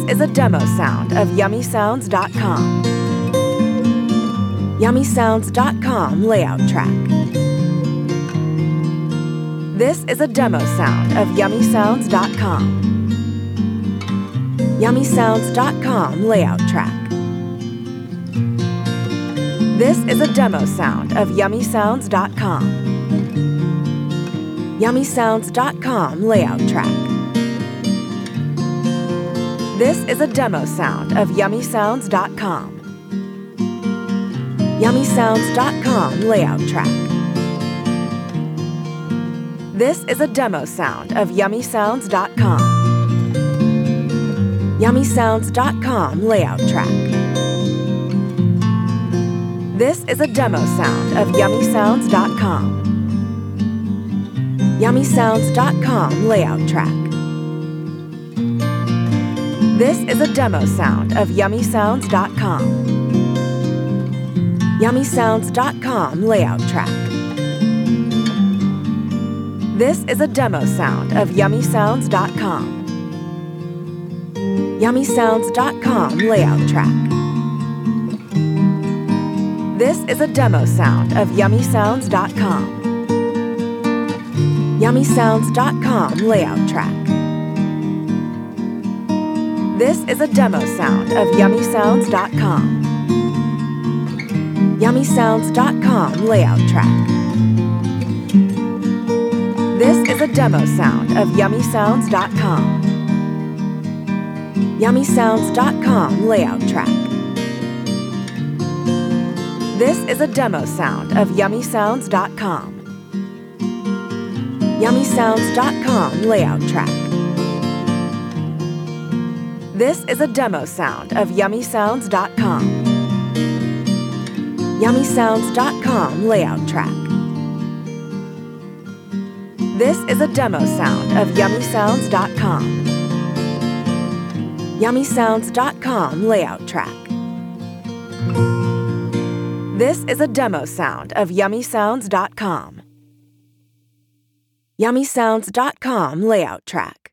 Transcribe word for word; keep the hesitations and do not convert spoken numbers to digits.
is a demo sound of yummy sounds dot com. yummy sounds dot com layout track. This is a demo sound of yummy sounds dot com. yummy sounds dot com layout track. This is a demo sound of yummy sounds dot com. yummy sounds dot com layout track. This is a demo sound of yummy sounds dot com. yummy sounds dot com layout track. This is a demo sound of yummy sounds dot com. yummy sounds dot com layout track. This is a demo sound of yummy sounds dot com. yummy sounds dot com layout track. This is a demo sound of yummy sounds dot com. yummy sounds dot com layout track. This is a demo sound of yummy sounds dot com. yummy sounds dot com layout track. This is a demo sound of yummy sounds dot com. yummy sounds dot com layout track. This is a demo sound of yummy sounds dot com. yummy sounds dot com layout track. This is a demo sound of yummy sounds dot com. yummy sounds dot com layout track. This is a demo sound of yummy sounds dot com. yummy sounds dot com layout track. This is a demo sound of yummy sounds dot com. yummy sounds dot com layout track. This is a demo sound of yummy sounds dot com. yummy sounds dot com layout track. This is a demo sound of yummy sounds dot com. yummy sounds dot com layout track.